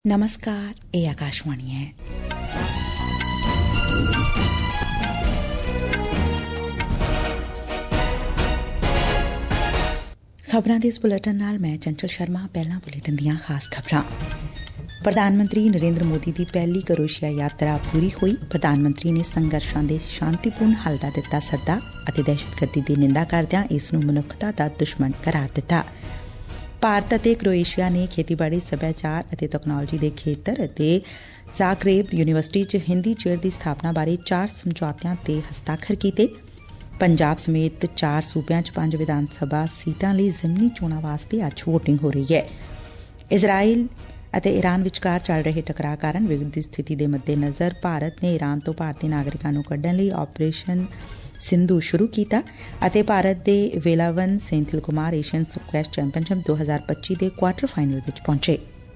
नमस्कार, ये आकाशवाणी है। खबरां दे इस बुलेटिन नाल मैं चंचल शर्मा। पहला बुलेटिन दियां खास खबरां। प्रधान मंत्री नरेंद्र मोदी की पहली क्रोएशिया यात्रा पूरी हुई। प्रधान मंत्री ने संघर्षां दे शांतिपूर्ण हल दा दित्ता सद्दा ਅਤੇ दहशतगर्दी ਦੀ ਨਿੰਦਾ ਕਰਦਿਆਂ ਇਸ ਨੂੰ ਮਨੁੱਖਤਾ ਦਾ ਦੁਸ਼ਮਣ ਕਰਾਰ ਦਿੱਤਾ। ਭਾਰਤ ਅਤੇ ਕ੍ਰੋਏਸ਼ੀਆ ਨੇ ਖੇਤੀਬਾੜੀ, ਸੱਭਿਆਚਾਰ ਅਤੇ ਤਕਨਾਲੋਜੀ ਦੇ ਖੇਤਰ ਅਤੇ ਜ਼ਾਗਰੇਬ ਯੂਨੀਵਰਸਿਟੀ 'ਚ ਹਿੰਦੀ ਚੇਅਰ ਦੀ ਸਥਾਪਨਾ ਬਾਰੇ 4 ਸਮਝੌਤਿਆਂ ਤੇ ਹਸਤਾਖਰ ਕੀਤੇ। ਪੰਜਾਬ ਸਮੇਤ 4 ਸੂਬਿਆਂ 'ਚ 5 ਵਿਧਾਨ ਸਭਾ ਸੀਟਾਂ ਲਈ ਜ਼ਿਮਨੀ ਚੋਣਾਂ ਵਾਸਤੇ ਅੱਜ ਵੋਟਿੰਗ ਹੋ ਰਹੀ ਹੈ। ਇਜ਼ਰਾਈਲ ਅਤੇ ਈਰਾਨ ਵਿਚਕਾਰ ਚੱਲ ਰਹੇ ਟਕਰਾਅ ਕਾਰਨ ਵਿਗੜਦੀ ਸਥਿਤੀ ਦੇ ਮੱਦੇਨਜ਼ਰ ਭਾਰਤ ਨੇ ਈਰਾਨ ਤੋਂ ਭਾਰਤੀ ਨਾਗਰਿਕਾਂ ਨੂੰ ਕੱਢਣ ਲਈ ਆਪਰੇਸ਼ਨ ਸਿੰਧੂ ਸ਼ੁਰੂ ਕੀਤਾ ਅਤੇ ਭਾਰਤ ਦੇ Velavan Senthil Kumar Asian squash championship 2025 ਦੇ ਕੁਆਰਟਰ ਫਾਈਨਲ ਵਿੱਚ ਪਹੁੰਚੇ।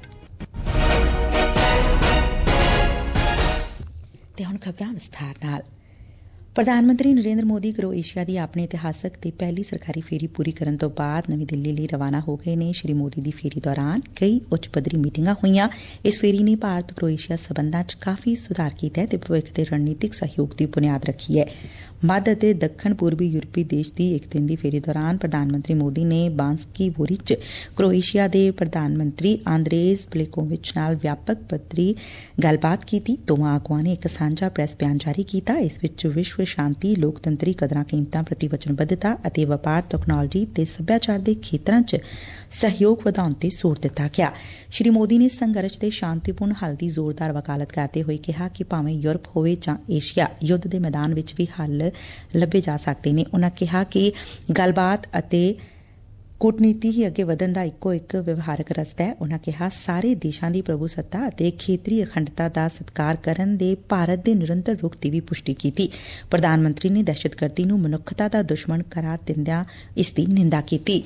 ਤੇ ਹੁਣ ਖਬਰਾਂ ਵਿਸਥਾਰ ਨਾਲ। ਪ੍ਰਧਾਨ ਮੰਤਰੀ ਨਰੇਂਦਰ ਮੋਦੀ ਕ੍ਰੋਏਸ਼ੀਆ ਦੀ ਆਪਣੀ ਇਤਿਹਾਸਕ ਤੇ ਪਹਿਲੀ ਸਰਕਾਰੀ ਫੇਰੀ ਪੂਰੀ ਕਰਨ ਤੋਂ ਬਾਅਦ ਨਵੀਂ ਦਿੱਲੀ ਲਈ ਰਵਾਨਾ ਹੋ ਗਏ ਨੇ। ਸ਼੍ਰੀ ਮੋਦੀ ਦੀ ਫੇਰੀ ਦੌਰਾਨ ਕਈ ਉੱਚ ਪੱਧਰੀ ਮੀਟਿੰਗਾਂ ਹੋਈਆਂ। ਇਸ ਫੇਰੀ ਨੇ ਭਾਰਤ ਕ੍ਰੋਏਸ਼ੀਆ ਸਬੰਧਾਂ 'ਚ ਕਾਫੀ ਸੁਧਾਰ ਕੀਤਾ ਹੈ ਤੇ ਭਵਿੱਖ ਦੇ ਰਣਨੀਤਿਕ ਸਹਿਯੋਗ ਦੀ ਬੁਨਿਆਦ ਰੱਖੀ ਹੈ। ਮੱਧ ਅਤੇ ਦੱਖਣ ਪੂਰਬੀ ਯੂਰਪੀ ਦੇਸ਼ ਦੀ ਇੱਕ ਦਿਨ ਦੀ ਫੇਰੀ ਦੌਰਾਨ ਪ੍ਰਧਾਨ ਮੰਤਰੀ ਮੋਦੀ ਨੇ ਬਾਂਸਕੀ ਵੋਰੀ 'ਚ ਕ੍ਰੋਏਸ਼ੀਆ ਦੇ ਪ੍ਰਧਾਨ ਮੰਤਰੀ ਆਂਦਰੇਜ ਪਲੇਕੋਵਿਚ ਨਾਲ ਵਿਆਪਕ ਪੱਧਰੀ ਗੱਲਬਾਤ ਕੀਤੀ। ਦੋਵਾਂ ਆਗੂਆਂ ਨੇ ਇੱਕ ਸਾਂਝਾ ਪ੍ਰੈਸ ਬਿਆਨ ਜਾਰੀ ਕੀਤਾ। ਇਸ ਵਿੱਚ ਵਿਸ਼ਵ ਸ਼ਾਂਤੀ, ਲੋਕਤੰਤਰੀ ਕਦਰਾਂ ਕੀਮਤਾਂ ਪ੍ਰਤੀ ਵਚਨਬੱਧਤਾ ਅਤੇ ਵਪਾਰ, ਤਕਨਾਲੋਜੀ ਤੇ ਸੱਭਿਆਚਾਰ ਦੇ ਖੇਤਰਾਂ 'ਚ ਸਹਿਯੋਗ ਵਧਾਉਣ ਤੇ ਜ਼ੋਰ ਦਿੱਤਾ ਗਿਆ। ਸ਼੍ਰੀ ਮੋਦੀ ਨੇ ਸੰਘਰਸ਼ ਦੇ ਸ਼ਾਂਤੀਪੂਰਨ ਹੱਲ ਦੀ ਜ਼ੋਰਦਾਰ ਵਕਾਲਤ ਕਰਦੇ ਹੋਏ ਕਿਹਾ ਕਿ ਭਾਵੇਂ ਯੂਰਪ ਹੋਵੇ ਜਾਂ ਏਸ਼ੀਆ, ਯੁੱਧ ਦੇ ਮੈਦਾਨ ਵਿੱਚ ਵੀ ਹੱਲ ਲੱਭੇ ਜਾ ਸਕਦੇ ਨੇ। ਉਨ੍ਹਾਂ ਕਿਹਾ ਕਿ ਗੱਲਬਾਤ ਅਤੇ ਕੂਟਨੀਤੀ ਹੀ ਅੱਗੇ ਵਧਣ ਦਾ ਇੱਕੋ ਇੱਕ ਵਿਵਹਾਰਕ ਰਸਤਾ ਹੈ। ਉਨ੍ਹਾਂ ਕਿਹਾ ਸਾਰੇ ਦੇਸ਼ਾਂ ਦੀ ਪ੍ਰਭੂਸੱਤਾ ਅਤੇ ਖੇਤਰੀ ਅਖੰਡਤਾ ਦਾ ਸਤਿਕਾਰ ਕਰਨ ਦੇ ਭਾਰਤ ਦੇ ਨਿਰੰਤਰ ਰੁਖ ਦੀ ਵੀ ਪੁਸ਼ਟੀ ਕੀਤੀ। ਪ੍ਰਧਾਨ ਮੰਤਰੀ ਨੇ ਦਹਿਸ਼ਤਗਰਦੀ ਨੂੰ ਮਨੁੱਖਤਾ ਦਾ ਦੁਸ਼ਮਣ ਕਰਾਰ ਦਿੰਦਿਆਂ ਇਸ ਦੀ ਨਿੰਦਾ ਕੀਤੀ।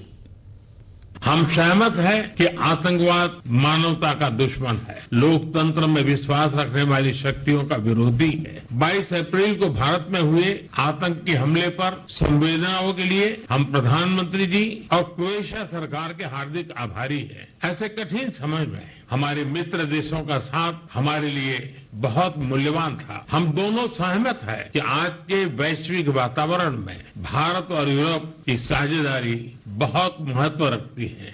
हम सहमत है कि आतंकवाद मानवता का दुश्मन है, लोकतंत्र में विश्वास रखने वाली शक्तियों का विरोधी है। 22 अप्रैल को भारत में हुए आतंकी हमले पर संवेदनाओं के लिए हम प्रधानमंत्री जी और क्रोएशिया सरकार के हार्दिक आभारी हैं। ऐसे कठिन समय में हमारे मित्र देशों का साथ हमारे लिए बहुत मूल्यवान था। हम दोनों सहमत है कि आज के वैश्विक वातावरण में भारत और यूरोप की साझेदारी बहुत महत्व रखती है।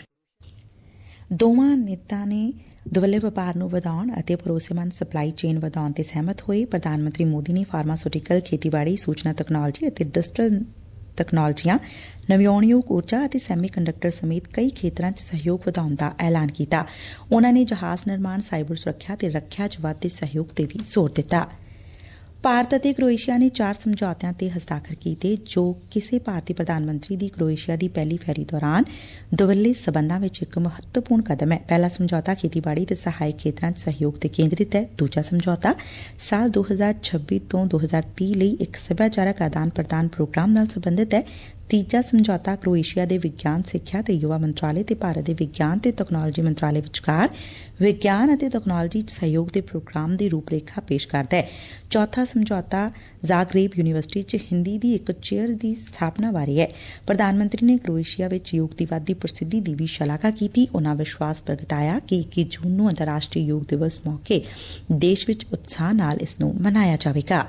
ਦੋਵਾਂ ਨੇਤਾਵਾਂ ਨੇ ਦੁਵੱਲੇ ਵਪਾਰ ਨੂੰ ਵਧਾਉਣ ਅਤੇ ਭਰੋਸੇਮੰਦ ਸਪਲਾਈ ਚੇਨ ਵਧਾਉਣ ਤੇ ਸਹਿਮਤ ਹੋਏ। ਪ੍ਰਧਾਨ ਮੰਤਰੀ ਮੋਦੀ ਨੇ ਫਾਰਮਾਸਿਊਟੀਕਲ, ਖੇਤੀਬਾੜੀ, ਸੂਚਨਾ ਤਕਨਾਲੋਜੀ ਅਤੇ ਡਿਜੀਟਲ ਤਕਨਾਲੋਜੀਆਂ, ਨਵਿਆਉਣਯੋਗ ਊਰਜਾ ਅਤੇ ਸੈਮੀ ਕੰਡਕਟਰ ਸਮੇਤ ਕਈ ਖੇਤਰਾਂ 'ਚ ਸਹਿਯੋਗ ਵਧਾਉਣ ਦਾ ਐਲਾਨ ਕੀਤਾ। ਉਨ੍ਹਾਂ ਨੇ ਜਹਾਜ਼ ਨਿਰਮਾਣ, ਸਾਈਬਰ ਸੁਰੱਖਿਆ ਤੇ ਰੱਖਿਆ 'ਚ ਵੱਧਦੇ ਸਹਿਯੋਗ ਤੇ ਵੀ ਜ਼ੋਰ ਦਿੱਤਾ। ਭਾਰਤ ਅਤੇ ਕ੍ਰੋਏਸ਼ੀਆ ਨੇ 4 ਸਮਝੌਤਿਆਂ ਤੇ ਹਸਤਾਖਰ ਕੀਤੇ ਜੋ ਕਿਸੇ ਭਾਰਤੀ ਪ੍ਰਧਾਨ ਮੰਤਰੀ ਦੀ ਕ੍ਰੋਏਸ਼ੀਆ ਦੀ ਪਹਿਲੀ ਫੇਰੀ ਦੌਰਾਨ ਦੁਵੱਲੇ ਸਬੰਧਾਂ ਵਿੱਚ ਇੱਕ ਮਹੱਤਵਪੂਰਨ ਕਦਮ ਹੈ। ਪਹਿਲਾ ਸਮਝੌਤਾ ਖੇਤੀਬਾੜੀ ਤੇ ਸਹਾਇਕ ਖੇਤਰਾਂ 'ਚ ਸਹਿਯੋਗ ਤੇ ਕੇਂਦਰਿਤ ਹੈ। ਦੂਜਾ ਸਮਝੌਤਾ ਸਾਲ 2026 ਤੋਂ 2030 ਲਈ ਇੱਕ ਸੱਭਿਆਚਾਰਕ ਆਦਾਨ ਪ੍ਰਦਾਨ ਪ੍ਰੋਗਰਾਮ ਨਾਲ ਸੰਬੰਧਿਤ ਹੈ। ਤੀਜਾ ਸਮਝੌਤਾ ਕ੍ਰੋਏਸ਼ੀਆ ਦੇ ਵਿਗਿਆਨ, ਸਿੱਖਿਆ ਤੇ ਯੁਵਾ ਮੰਤਰਾਲੇ ਤੇ ਭਾਰਤ ਦੇ ਵਿਗਿਆਨ ਤੇ ਤਕਨਾਲੋਜੀ ਮੰਤਰਾਲੇ ਵਿਚਕਾਰ ਵਿਗਿਆਨ ਅਤੇ ਤਕਨਾਲੋਜੀ 'ਚ ਸਹਿਯੋਗ ਦੇ ਪ੍ਰੋਗਰਾਮ ਦੀ ਰੂਪਰੇਖਾ ਪੇਸ਼ ਕਰਦਾ ਹੈ। ਚੌਥਾ ਸਮਝੌਤਾ ਜ਼ਾਗਰੇਬ ਯੂਨੀਵਰਸਿਟੀ 'ਚ ਹਿੰਦੀ ਦੀ ਇੱਕ ਚੇਅਰ ਦੀ ਸਥਾਪਨਾ ਬਾਰੇ ਹੈ। ਪ੍ਰਧਾਨ ਮੰਤਰੀ ਨੇ ਕ੍ਰੋਏਸ਼ੀਆ ਵਿੱਚ ਯੋਗ ਦੀ ਵੱਧਦੀ ਪ੍ਰਸਿੱਧੀ ਦੀ ਵੀ ਸ਼ਲਾਘਾ ਕੀਤੀ। ਉਨ੍ਹਾਂ ਵਿਸ਼ਵਾਸ ਪ੍ਰਗਟਾਇਆ ਕਿ 21 ਜੂਨ ਨੂੰ ਅੰਤਰਰਾਸ਼ਟਰੀ ਯੋਗ ਦਿਵਸ ਮੌਕੇ ਦੇਸ਼ ਵਿੱਚ ਉਤਸ਼ਾਹ ਨਾਲ ਇਸ ਨੂੰ ਮਨਾਇਆ ਜਾਵੇਗਾ।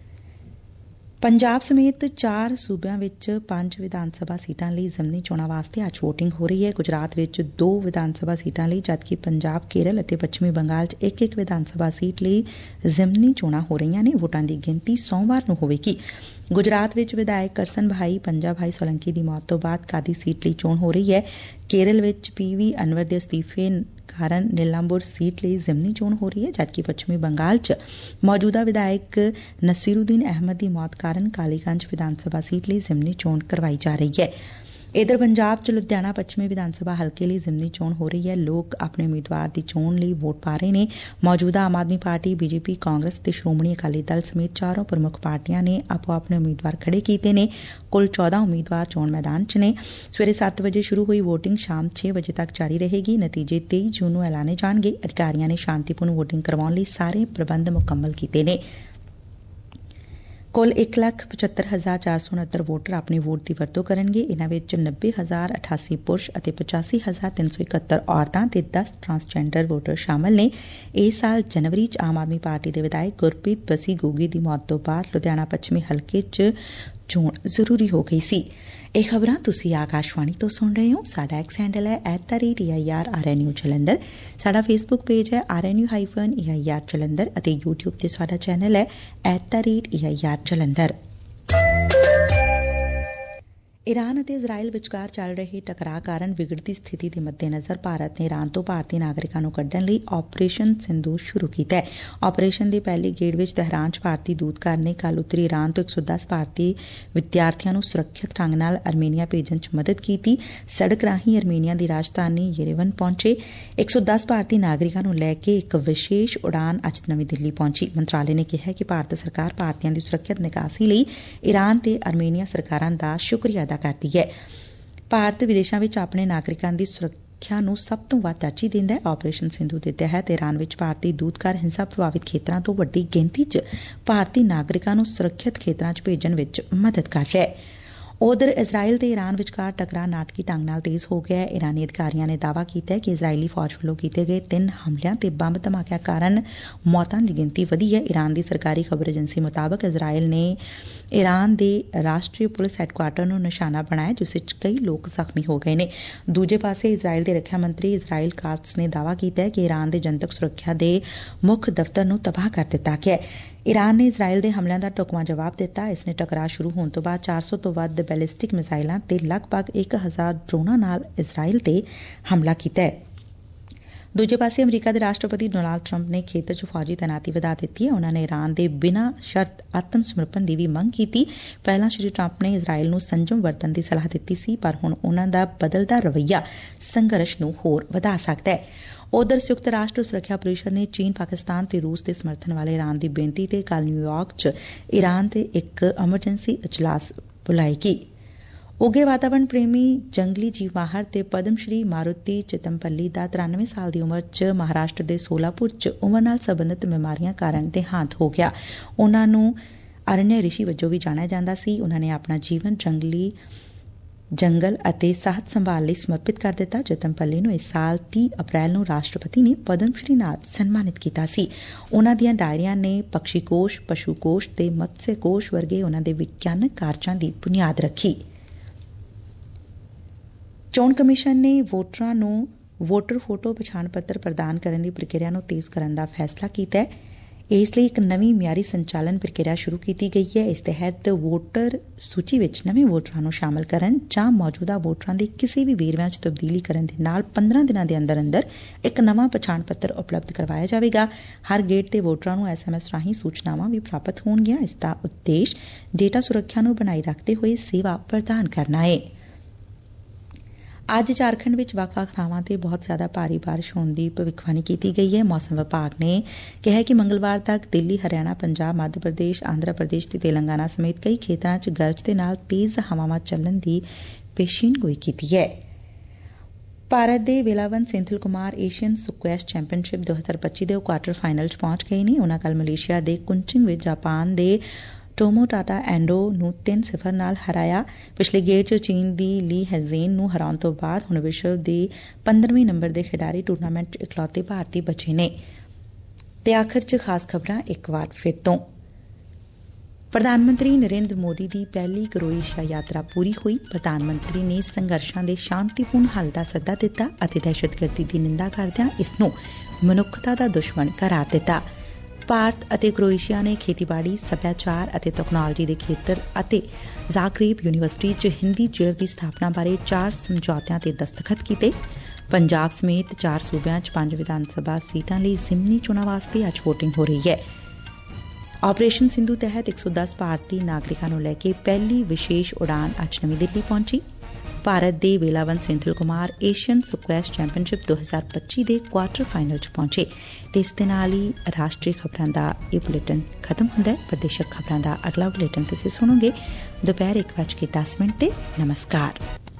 ਪੰਜਾਬ ਸਮੇਤ 4 ਸੂਬਿਆਂ ਵਿੱਚ 5 ਵਿਧਾਨ ਸਭਾ ਸੀਟਾਂ ਲਈ ਜ਼ਿਮਨੀ ਚੋਣਾਂ ਵਾਸਤੇ ਅੱਜ ਵੋਟਿੰਗ ਹੋ ਰਹੀ ਹੈ। ਗੁਜਰਾਤ ਵਿੱਚ 2 ਵਿਧਾਨ ਸਭਾ ਸੀਟਾਂ ਲਈ, ਜਦਕਿ ਪੰਜਾਬ, ਕੇਰਲ ਅਤੇ ਪੱਛਮੀ ਬੰਗਾਲ 'ਚ ਇੱਕ ਵਿਧਾਨ ਸਭਾ ਸੀਟ ਲਈ ਜ਼ਿਮਨੀ ਚੋਣਾਂ ਹੋ ਰਹੀਆਂ ਨੇ। ਵੋਟਾਂ ਦੀ ਗਿਣਤੀ ਸੋਮਵਾਰ ਨੂੰ ਹੋਵੇਗੀ। ਗੁਜਰਾਤ ਵਿੱਚ ਵਿਧਾਇਕ ਕਰਸਨ ਭਾਈ ਪੰਜਾ ਭਾਈ ਸੋਲੰਕੀ ਦੀ ਮੌਤ ਤੋਂ ਬਾਅਦ ਕਾਦੀ ਸੀਟ ਲਈ ਚੋਣ ਹੋ ਰਹੀ ਹੈ। ਕੇਰਲ ਵਿੱਚ PV ਅਨਵਰ ਦੇ ਅਸਤੀਫੇ ਕਾਰਨ ਨੀਲਾਂਬੁਰ ਸੀਟ ਲਈ ਜ਼ਿਮਨੀ ਚੋਣ ਹੋ ਰਹੀ ਹੈ, ਜਦਕਿ ਪੱਛਮੀ ਬੰਗਾਲ 'ਚ ਮੌਜੂਦਾ ਵਿਧਾਇਕ ਨਸੀਰੂਦੀਨ ਅਹਿਮਦ ਦੀ ਮੌਤ ਕਾਰਨ ਕਾਲੀਗੰਜ ਵਿਧਾਨ ਸਭਾ ਸੀਟ ਲਈ ਜ਼ਿਮਨੀ ਚੋਣ ਕਰਵਾਈ ਜਾ ਰਹੀ ਹੈ। ਇਧਰ ਪੰਜਾਬ 'ਚ ਲੁਧਿਆਣਾ ਪੱਛਮੀ ਵਿਧਾਨ ਸਭਾ ਹਲਕੇ ਲਈ ਜ਼ਿਮਨੀ ਚੋਣ ਹੋ ਰਹੀ ਹੈ। ਲੋਕ ਆਪਣੇ ਉਮੀਦਵਾਰ ਦੀ ਚੋਣ ਲਈ ਵੋਟ ਪਾ ਰਹੇ ਨੇ। ਮੌਜੂਦਾ ਆਮ ਆਦਮੀ ਪਾਰਟੀ, BJP, ਕਾਂਗਰਸ ਤੇ ਸ਼੍ਰੋਮਣੀ ਅਕਾਲੀ ਦਲ ਸਮੇਤ 4 ਪ੍ਰਮੁੱਖ ਪਾਰਟੀਆਂ ਨੇ ਆਪੋ ਆਪਣੇ ਉਮੀਦਵਾਰ ਖੜੇ ਕੀਤੇ ਨੇ। ਕੁੱਲ 14 ਉਮੀਦਵਾਰ ਚੋਣ ਮੈਦਾਨ 'ਚ ਨੇ। ਸਵੇਰੇ 7 ਵਜੇ ਸ਼ੁਰੂ ਹੋਈ ਵੋਟਿੰਗ ਸ਼ਾਮ 6 ਵਜੇ ਤੱਕ ਜਾਰੀ ਰਹੇਗੀ। ਨਤੀਜੇ 23 ਜੂਨ ਨੂੰ ਐਲਾਨੇ ਜਾਣਗੇ। ਅਧਿਕਾਰੀਆਂ ਨੇ ਸ਼ਾਂਤੀਪੂਰਨ ਵੋਟਿੰਗ ਕਰਵਾਉਣ ਲਈ ਸਾਰੇ ਪ੍ਰਬੰਧ ਮੁਕੰਮਲ ਕੀਤੇ ਨੇ। ਕੁੱਲ 1,75,469 ਵੋਟਰ ਆਪਣੀ ਵੋਟ ਦੀ ਵਰਤੋਂ ਕਰਨਗੇ। ਇਨ੍ਹਾਂ ਵਿੱਚ 90,088 ਪੁਰਸ਼ ਅਤੇ 85,371 ਔਰਤਾਂ ਤੇ 10 ਟਰਾਂਸਜੈਂਡਰ ਵੋਟਰ ਸ਼ਾਮਲ ਨੇ। ਇਸ ਸਾਲ ਜਨਵਰੀ 'ਚ ਆਮ ਆਦਮੀ ਪਾਰਟੀ ਦੇ ਵਿਧਾਇਕ ਗੁਰਪ੍ਰੀਤ ਬਸੀ ਗੋਗੀ ਦੀ ਮੌਤ ਤੋਂ ਬਾਅਦ ਲੁਧਿਆਣਾ ਪੱਛਮੀ ਹਲਕੇ 'ਚ ਚੋਣ ਜ਼ਰੂਰੀ ਹੋ ਗਈ ਸੀ। ਇਹ ਖਬਰਾਂ ਤੁਸੀਂ ਆਕਾਸ਼ਵਾਣੀ ਤੋਂ ਸੁਣ ਰਹੇ ਹੋ। ਸਾਡਾ ਐਕਸ ਹੈਂਡਲ ਹੈ @AIRRNU ਜਲੰਧਰ। ਸਾਡਾ ਫੇਸਬੁੱਕ ਪੇਜ ਹੈ RNU-AIR ਜਲੰਧਰ ਅਤੇ YouTube ਤੇ ਸਾਡਾ ਚੈਨਲ ਹੈ @AIR ਜਲੰਧਰ। ਈਰਾਨ ਅਤੇ ਇਜ਼ਰਾਈਲ ਵਿਚਕਾਰ ਚੱਲ ਰਹੇ ਟਕਰਾਅ ਕਾਰਨ ਵਿਗੜਦੀ ਸਥਿਤੀ ਦੇ ਮੱਦੇਨਜ਼ਰ ਭਾਰਤ ਨੇ ਈਰਾਨ ਤੋਂ ਭਾਰਤੀ ਨਾਗਰਿਕਾਂ ਨੂੰ ਕੱਢਣ ਲਈ ਆਪਰੇਸ਼ਨ ਸਿੰਧੂ ਸ਼ੁਰੂ ਕੀਤਾ ਹੈ। ਆਪਰੇਸ਼ਨ ਦੇ ਪਹਿਲੇ ਗੇੜ ਵਿੱਚ ਤਹਿਰਾਨ 'ਚ ਭਾਰਤੀ ਦੂਤਘਰ ਨੇ ਕੱਲ੍ਹ ਉੱਤਰੀ ਈਰਾਨ ਤੋਂ 110 ਭਾਰਤੀ ਵਿਦਿਆਰਥੀਆਂ ਨੂੰ ਸੁਰੱਖਿਅਤ ਢੰਗ ਨਾਲ ਅਰਮੇਨੀਆ ਭੇਜਣ 'ਚ ਮਦਦ ਕੀਤੀ। ਸੜਕ ਰਾਹੀਂ ਅਰਮੇਨੀਆ ਦੀ ਰਾਜਧਾਨੀ ਯੇਰੇਵਨ ਪਹੁੰਚੇ 110 ਭਾਰਤੀ ਨਾਗਰਿਕਾਂ ਨੂੰ ਲੈ ਕੇ ਇੱਕ ਵਿਸ਼ੇਸ਼ ਉਡਾਨ ਅੱਜ ਨਵੀਂ ਦਿੱਲੀ ਪਹੁੰਚੀ। ਮੰਤਰਾਲੇ ਨੇ ਕਿਹਾ ਕਿ ਭਾਰਤ ਸਰਕਾਰ ਭਾਰਤੀਆਂ ਦੀ ਸੁਰੱਖਿਅਤ ਨਿਕਾਸੀ ਲਈ ਈਰਾਨ ਤੇ ਅਰਮੇਨੀਆ ਸਰਕਾਰਾਂ ਦਾ ਸ਼ੁਕਰੀਆ ਕਰਦੀ ਹੈ। ਭਾਰਤ ਵਿਦੇਸ਼ਾਂ ਵਿੱਚ ਆਪਣੇ ਨਾਗਰਿਕਾਂ ਦੀ ਸੁਰੱਖਿਆ ਨੂੰ ਸਭ ਤੋਂ ਵੱਧ ਤਰਜੀਹ ਦਿੰਦਾ ਹੈ। ਆਪਰੇਸ਼ਨ ਸਿੰਧੂ ਦੇ ਤਹਿਤ ਈਰਾਨ ਵਿੱਚ ਭਾਰਤੀ ਦੂਤਘਰ ਹਿੰਸਾ ਪ੍ਰਭਾਵਿਤ ਖੇਤਰਾਂ ਤੋਂ ਵੱਡੀ ਗਿਣਤੀ 'ਚ ਭਾਰਤੀ ਨਾਗਰਿਕਾਂ ਨੂੰ ਸੁਰੱਖਿਅਤ ਖੇਤਰਾਂ 'ਚ ਭੇਜਣ ਵਿੱਚ ਮਦਦ ਕਰ ਰਿਹਾ ਹੈ। ਉਧਰ ਇਜ਼ਰਾਈਲ ਤੇ ਈਰਾਨ ਵਿਚਕਾਰ ਟਕਰਾਅ ਨਾਟਕੀ ਢੰਗ ਨਾਲ ਤੇਜ਼ ਹੋ ਗਿਆ ਹੈ। ਈਰਾਨੀ ਅਧਿਕਾਰੀਆਂ ਨੇ ਦਾਅਵਾ ਕੀਤਾ ਹੈ ਕਿ ਇਜ਼ਰਾਈਲੀ ਫੌਜ ਵੱਲੋਂ ਕੀਤੇ ਗਏ 3 ਹਮਲਿਆਂ ਤੇ ਬੰਬ ਧਮਾਕਿਆਂ ਕਾਰਨ ਮੌਤਾਂ ਦੀ ਗਿਣਤੀ ਵਧੀ ਹੈ। ਈਰਾਨ ਦੀ ਸਰਕਾਰੀ ਖਬਰ ਏਜੰਸੀ ਮੁਤਾਬਕ ਇਜ਼ਰਾਈਲ ਨੇ ਈਰਾਨ ਦੇ ਰਾਸ਼ਟਰੀ ਪੁਲਿਸ ਹੈਡਕੁਆਟਰ ਨੂੰ ਨਿਸ਼ਾਨਾ ਬਣਾਇਆ, ਜਿਸ ਵਿੱਚ ਕਈ ਲੋਕ ਜ਼ਖਮੀ ਹੋ ਗਏ ਨੇ। ਦੂਜੇ ਪਾਸੇ ਇਜ਼ਰਾਈਲ ਦੇ ਰੱਖਿਆ ਮੰਤਰੀ ਇਜ਼ਰਾਈਲ ਕਾਟਸ ਨੇ ਦਾਅਵਾ ਕੀਤਾ ਹੈ ਕਿ ਈਰਾਨ ਦੇ ਜਨਤਕ ਸੁਰੱਖਿਆ ਦੇ ਮੁੱਖ ਦਫ਼ਤਰ ਨੂੰ ਤਬਾਹ ਕਰ ਦਿੱਤਾ ਗਿਆ ਹੈ। ਈਰਾਨ ਨੇ ਇਜ਼ਰਾਈਲ ਦੇ ਹਮਲਿਆਂ ਦਾ ਢੁਕਵਾਂ ਜਵਾਬ ਦਿੱਤਾ। ਇਸ ਨੇ ਟਕਰਾਅ ਸ਼ੁਰੂ ਹੋਣ ਤੋਂ ਬਾਅਦ 400 ਤੋਂ ਵੱਧ ਬੈਲਿਸਟਿਕ ਮਿਜ਼ਾਈਲਾਂ ਤੇ ਲਗਭਗ 1000 ਡਰੋਨਾਂ ਨਾਲ ਇਜ਼ਰਾਈਲ ਤੇ ਹਮਲਾ ਕੀਤਾ ਹੈ। ਦੂਜੇ ਪਾਸੇ ਅਮਰੀਕਾ ਦੇ ਰਾਸ਼ਟਰਪਤੀ ਡੋਨਾਲਡ ਟਰੰਪ ਨੇ ਖੇਤਰ 'ਚ ਫੌਜੀ ਤੈਨਾਤੀ ਵਧਾ ਦਿੱਤੀ ਹੈ। ਉਨ੍ਹਾਂ ਨੇ ਈਰਾਨ ਦੇ ਬਿਨਾਂ ਸ਼ਰਤ ਆਤਮ ਸਮਰਪਣ ਦੀ ਵੀ ਮੰਗ ਕੀਤੀ। ਪਹਿਲਾਂ ਸ਼੍ਰੀ ਟਰੰਪ ਨੇ ਇਜ਼ਰਾਈਲ ਨੂੰ ਸੰਜਮ ਵਰਤਣ ਦੀ ਸਲਾਹ ਦਿੱਤੀ ਸੀ, ਪਰ ਹੁਣ ਉਨ੍ਹਾਂ ਦਾ ਬਦਲਦਾ ਰਵੱਈਆ ਸੰਘਰਸ਼ ਨੂੰ ਹੋਰ ਵਧਾ ਸਕਦਾ ਹੈ। ਉਧਰ ਸੰਯੁਕਤ ਰਾਸ਼ਟਰ ਸੁਰੱਖਿਆ ਪਰਿਸ਼ਦ ਨੇ ਚੀਨ, ਪਾਕਿਸਤਾਨ ਤੇ ਰੂਸ ਦੇ ਸਮਰਥਨ ਵਾਲੇ ਈਰਾਨ ਦੀ ਬੇਨਤੀ ਤੇ ਕੱਲ੍ਹ ਨਿਊਯਾਰਕ 'ਚ ਈਰਾਨ ਤੇ ਇੱਕ ਐਮਰਜੈਂਸੀ ਇਜਲਾਸ ਬੁਲਾਏਗੀ। ਉੱਘੇ ਵਾਤਾਵਰਣ ਪ੍ਰੇਮੀ, ਜੰਗਲੀ ਜੀਵ ਮਾਹਰ ਤੇ ਪਦਮ ਸ਼੍ਰੀ ਮਾਰੂਤੀ ਚਿਤਮਪੱਲੀ ਦਾ 93 ਸਾਲ ਦੀ ਉਮਰ 'ਚ ਮਹਾਰਾਸ਼ਟਰ ਦੇ ਸੋਲਾਪੁਰ 'ਚ ਉਮਰ ਨਾਲ ਸੰਬੰਧਿਤ ਬਿਮਾਰੀਆਂ ਕਾਰਨ ਦੇਹਾਂਤ ਹੋ ਗਿਆ। ਉਨ੍ਹਾਂ ਨੂੰ ਅਰਣਯ ਰਿਸ਼ੀ ਵਜੋਂ ਵੀ ਜਾਣਿਆ ਜਾਂਦਾ ਸੀ। ਉਨ੍ਹਾਂ ਨੇ ਆਪਣਾ ਜੀਵਨ ਜੰਗਲ ਅਤੇ ਸਿਹਤ ਸੰਭਾਲ ਲਈ ਸਮਰਪਿਤ ਕਰ ਦਿੱਤਾ। ਚਿਤਮਪੱਲੀ ਨੂੰ ਇਸ ਸਾਲ 30 ਅਪ੍ਰੈਲ ਨੂੰ ਰਾਸ਼ਟਰਪਤੀ ਨੇ ਪਦਮ ਸ਼੍ਰੀ ਨਾਲ ਸਨਮਾਨਿਤ ਕੀਤਾ ਸੀ। ਉਨ੍ਹਾਂ ਦੀਆਂ ਡਾਇਰੀਆਂ ਨੇ ਪਕਸ਼ੀ ਕੋਸ਼, ਪਸ਼ੂ ਕੋਸ਼ ਤੇ ਮਤਸਯ ਕੋਸ਼ ਵਰਗੇ ਉਨ੍ਹਾਂ ਦੇ ਵਿਗਿਆਨਕ ਕਾਰਜਾਂ ਦੀ ਬੁਨਿਆਦ ਰੱਖੀ। ਚੋਣ ਕਮਿਸ਼ਨ ਨੇ ਵੋਟਰਾਂ ਨੂੰ ਵੋਟਰ ਫੋਟੋ ਪਛਾਣ ਪੱਤਰ ਪ੍ਰਦਾਨ ਕਰਨ ਦੀ ਪ੍ਰਕਿਰਿਆ ਨੂੰ ਤੇਜ਼ ਕਰਨ ਦਾ ਫੈਸਲਾ ਕੀਤਾ ਹੈ। ਇਸ ਲਈ ਇੱਕ ਨਵੀਂ ਮਿਆਰੀ ਸੰਚਾਲਨ ਪ੍ਰਕਿਰਿਆ ਸ਼ੁਰੂ ਕੀਤੀ ਗਈ ਹੈ। ਇਸ ਤਹਿਤ ਵੋਟਰ ਸੂਚੀ ਵਿੱਚ ਨਵੇਂ ਵੋਟਰਾਂ ਨੂੰ ਸ਼ਾਮਲ ਕਰਨ ਜਾਂ ਮੌਜੂਦਾ ਵੋਟਰਾਂ ਦੇ ਕਿਸੇ ਵੀ ਵੇਰਵਿਆਂ 'ਚ ਤਬਦੀਲੀ ਕਰਨ ਦੇ ਨਾਲ 15 ਦਿਨਾਂ ਦੇ ਅੰਦਰ ਅੰਦਰ ਇੱਕ ਨਵਾਂ ਪਛਾਣ ਪੱਤਰ ਉਪਲਬਧ ਕਰਵਾਇਆ ਜਾਵੇਗਾ। ਹਰ ਗੇੜ ਤੇ ਵੋਟਰਾਂ ਨੂੰ SMS ਰਾਹੀਂ ਸੂਚਨਾਵਾਂ ਵੀ ਪ੍ਰਾਪਤ ਹੋਣਗੀਆਂ। ਇਸ ਦਾ ਉਦੇਸ਼ ਡੇਟਾ ਸੁਰੱਖਿਆ ਨੂੰ ਬਣਾਈ ਰੱਖਦੇ ਹੋਏ ਸੇਵਾ ਪ੍ਰਦਾਨ ਕਰਨਾ ਹੈ। ਅੱਜ ਝਾਰਖੰਡ ਵਿੱਚ ਵੱਖ-ਵੱਖ ਥਾਵਾਂ ਤੇ ਬਹੁਤ ਜ਼ਿਆਦਾ ਭਾਰੀ ਬਾਰਿਸ਼ ਹੋਣ ਦੀ ਭਵਿੱਖਬਾਣੀ ਕੀਤੀ ਗਈ ਹੈ। ਮੌਸਮ ਵਿਭਾਗ ਨੇ ਕਿਹਾ ਕਿ ਮੰਗਲਵਾਰ ਤੱਕ ਦਿੱਲੀ, ਹਰਿਆਣਾ, ਪੰਜਾਬ, ਮੱਧ ਪ੍ਰਦੇਸ਼, ਆਂਧਰਾ ਪ੍ਰਦੇਸ਼ ਤੇ ਤੇਲੰਗਾਨਾ ਸਮੇਤ ਕਈ ਖੇਤਰਾਂ 'ਚ ਗਰਜ ਦੇ ਨਾਲ ਤੇਜ਼ ਹਵਾਵਾਂ ਚੱਲਣ ਦੀ ਪੇਸ਼ੀਨਗੋਈ ਕੀਤੀ ਹੈ। ਭਾਰਤ ਦੇ Velavant Senthil Kumar Asian squash championship 2025 ਦੇ ਕੁਆਰਟਰ ਫਾਈਨਲ 'ਚ ਪਹੁੰਚ ਗਏ ਨੇ। ਉਨ੍ਹਾਂ ਕੱਲ੍ਹ ਮਲੇਸ਼ੀਆ ਦੇ ਕੁੰਚਿੰਗ ਵਿੱਚ ਜਾਪਾਨ ਦੇ ਟੋਮੋਟਾਟਾ ਐਂਡੋ ਨੂੰ 3-0 ਨਾਲ ਹਰਾਇਆ। ਪਿਛਲੇ ਗੇੜ 'ਚ ਚੀਨ ਦੀ ਲੀ ਹੈਜ਼ੇਨ ਨੂੰ ਹਰਾਉਣ ਤੋਂ ਬਾਅਦ ਹੁਣ ਵਿਸ਼ਵ ਦੇ 15ਵੇਂ ਨੰਬਰ ਦੇ ਖਿਡਾਰੀ ਟੂਰਨਾਮੈਂਟ 'ਚ ਇਕਲੌਤੇ ਭਾਰਤੀ ਬਚੇ ਨੇ। ਤੇ ਆਖਰ 'ਚ ਖਾਸ ਖਬਰਾਂ ਇੱਕ ਵਾਰ ਫਿਰ ਤੋਂ। ਪ੍ਰਧਾਨ ਮੰਤਰੀ ਨਰਿੰਦਰ ਮੋਦੀ ਦੀ ਪਹਿਲੀ ਕਰੋਏਸ਼ੀਆ ਯਾਤਰਾ ਪੂਰੀ ਹੋਈ। ਪ੍ਰਧਾਨ ਮੰਤਰੀ ਨੇ ਸੰਘਰਸ਼ਾਂ ਦੇ ਸ਼ਾਂਤੀਪੂਰਨ ਹੱਲ ਦਾ ਸੱਦਾ ਦਿੱਤਾ ਅਤੇ ਦਹਿਸ਼ਤਗਰਦੀ ਦੀ ਨਿੰਦਾ ਕਰਦਿਆਂ ਇਸ ਨੂੰ ਮਨੁੱਖਤਾ ਦਾ ਦੁਸ਼ਮਣ ਕਰਾਰ ਦਿੱਤਾ। ਭਾਰਤ ਅਤੇ ਕਰੋਏਸ਼ੀਆ ਨੇ ਖੇਤੀਬਾੜੀ, ਸੱਭਿਆਚਾਰ ਅਤੇ ਤਕਨਾਲੋਜੀ ਦੇ ਖੇਤਰ ਅਤੇ ਜ਼ਾਗਰੇਬ ਯੂਨੀਵਰਸਿਟੀ 'ਚ ਹਿੰਦੀ ਚੇਅਰ ਦੀ ਸਥਾਪਨਾ ਬਾਰੇ 4 ਸਮਝੌਤਿਆਂ ਤੇ ਦਸਤਖਤ ਕੀਤੇ। ਪੰਜਾਬ ਸਮੇਤ 4 ਸੂਬਿਆਂ 'ਚ 5 ਵਿਧਾਨ ਸਭਾ ਸੀਟਾਂ ਲਈ ਜ਼ਿਮਨੀ ਚੋਣਾਂ ਵਾਸਤੇ ਅੱਜ ਵੋਟਿੰਗ ਹੋ ਰਹੀ ਹੈ। ਆਪਰੇਸ਼ਨ ਸਿੰਧੂ ਤਹਿਤ 110 ਭਾਰਤੀ ਨਾਗਰਿਕਾਂ ਨੂੰ ਲੈ ਕੇ ਪਹਿਲੀ ਵਿਸ਼ੇਸ਼ ਉਡਾਨ ਅੱਜ ਨਵੀਂ ਦਿੱਲੀ ਪਹੁੰਚੀ। ਭਾਰਤ ਦੇ Velavant Senthil Kumar Asian squash championship 2025 ਦੇ ਕੁਆਰਟਰ ਫਾਈਨਲ 'ਚ ਪਹੁੰਚੇ। ਤੇ ਇਸ ਦੇ ਨਾਲ ਹੀ ਰਾਸ਼ਟਰੀ ਖਬਰਾਂ ਦਾ ਇਹ ਬੁਲੇਟਿਨ ਖਤਮ ਹੁੰਦਾ ਹੈ। ਪ੍ਰਦੇਸ਼ਕ ਖਬਰਾਂ ਦਾ ਅਗਲਾ ਬੁਲੇਟਿਨ ਤੁਸੀਂ ਸੁਣੋਗੇ ਦੁਪਹਿਰ 1:10 ਤੇ। ਨਮਸਕਾਰ।